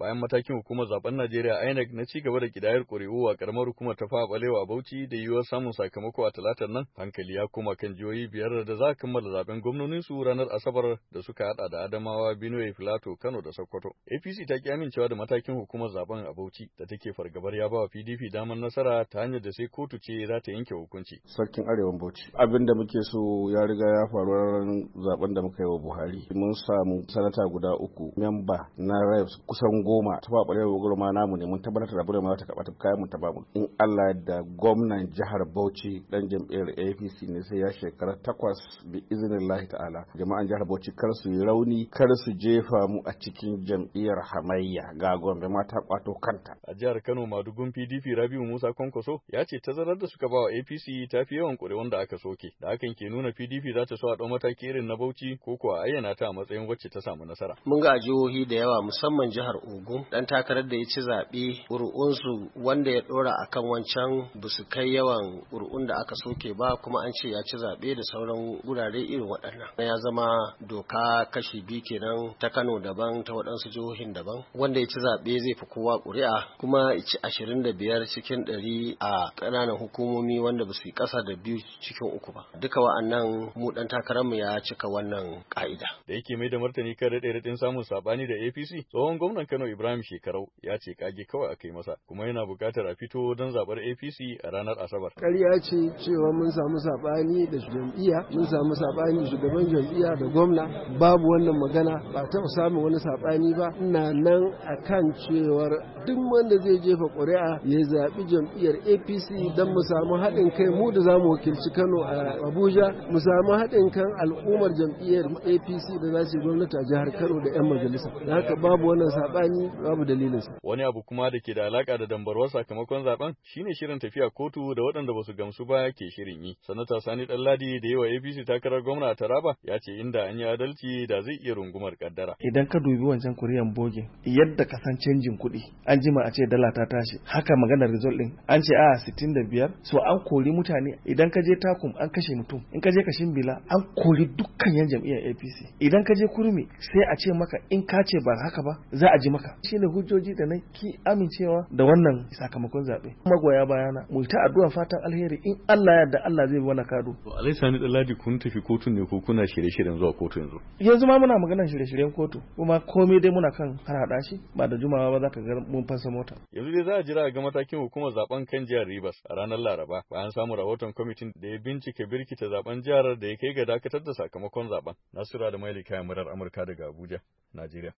bayan matakin hukumar zaben Najeriya INEC na ci gaba da kidayar ƙuri'u a karamar hukumar ta Fawa Balewa a Bauchi da yiwuwar samun sakamako a talatar nan, hankali ya koma kan jihohi biyar da za a kammala zaben gwamnonin su ranar Asabar da suka hada da Adamawa, Benue, Filato, Kano da Sokoto. APC ta ki amincewa da matakin hukumar zaben a Bauchi da take fargabar ya bawa PDP damar nasara ta hanyar da sai kotu ce za ta yanke hukunci. Sarkin Arewan Bauchi, abin da muke so ya riga ya faru ran zaben da muka yi wa Buhari. Mun samu sanata guda 3, memba na reps kusan 10 ta Fawa Balewa gurma namu ne, mun tabbatar da Balewa ta karɓa kayan mu ta bamu. In Allah da gwamnan jihar Bauchi dan jam'iyyar APC ne sai ya shekara 8 bi iznillahi ta'ala. Jama'an jihar Bauchi kar su yi rauni, kar su jefa mu a cikin jam'iyyar hamayya, ga Gombe ma ta kwato kanta. A jihar Kano, madugun PDP Rabiu Musa Kwankwaso ya ce tazarar da suka bawa APC ta fi yawan ƙuri'un da aka soke, da hakan ke nuna PDP za ta so a ɗau mataki irin na Bauchi ko kuwa ayyana ta a matsayin wacce ta samu nasara. Mun ga jihohi da yawa musamman jihar Ogun, dan takarar da ya ci zaɓe ƙuri'unsu wanda ya ɗora akan wancan ba su kai yawan ƙuri'un da aka soke ba, kuma an ce ya ci zaɓe da sauran gurare irin waɗannan. Ya zama doka kashi biyu kenan, ta Kano daban, ta waɗansu jihohin daban. Wanda ya ci zaɓe zai fi kowa ƙuri'a, kuma ya ci 25 cikin 100 a ƙananan hukumomi wanda ba su yi ƙasa da 2 cikin 3 ba. Duka wa'annan mu ɗan takararmu ya cika wannan ƙa'ida. Da yake mai da martani kan raɗe-raɗin samun saɓani da APC, tsohon gwamnan Kano Ibrahim Shekarau ya ce kage kawai aka yi masa, kuma yana buƙatar a fito don zaɓar APC a ranar Asabar. Ƙarya ce cewa mun samu saɓani da jam'iyya, mun samu saɓani shugaban jam'iyya da gwamna, babu wannan magana, ba taɓa samun wani saɓani ba. Ina nan akan cewar duk wanda zai jefa ƙuri'a ya zaɓi jam'iyyar APC don mu samu haɗin kai, mu da za mu wakilci Kano a Abuja, mu samu haɗin kan al'ummar jam'iyyar APC da za su yi gwamnati a jihar Kano da 'yan majalisa. Da haka babu wannan saɓani, babu dalilinsa. Wani abu kuma da ke da alaƙa da dambarwar sakamakon zaben shine shirin tafiya kotu da waɗanda ba su gamsu ba ke shirin yi. Sanata Sani Ɗanladi da yawa APC takarar gwamna a Taraba ya ce inda an yi adalci da zai iya rungumar kaddara. Idan ka dubi wancan kuriyan bogin, yadda ka san canjin kuɗi, an jima a ce dala ta tashi, haka maganar result din an ce a 65, so an kori mutane. Idan ka je Takum an kashe mutum, in ka je Kashin Bila an kori dukkan yan jam'iyyar APC, idan ka je Kurmi sai a ce maka in ka ce ba haka ba za a ji maka. Shine hujjoji da na ki amincewa da wannan sakamakon zaɓe. Magoya bayana mu ta addu'a fatan alheri, in Allah ya yarda Allah zai bi mana kado. To Alai Sani Ɗanladi, kun tafi kotun ne ko kuna shirye-shiryen zuwa kotu yanzu? Yanzu ma muna maganar shirye-shiryen kotu, kuma komai dai muna kan harhaɗa shi, ba da jumawa ba za ka ga mun fasa mota. Yanzu dai za a jira ga matakin hukumar zaben kan jihar Rivers a ranar Laraba, bayan samun rahoton kwamitin da ya bincike birkita zaben jihar da ya kai ga dakatar da sakamakon zaben. Nasura da Maili kayan murar Amurka daga Abuja, Najeriya.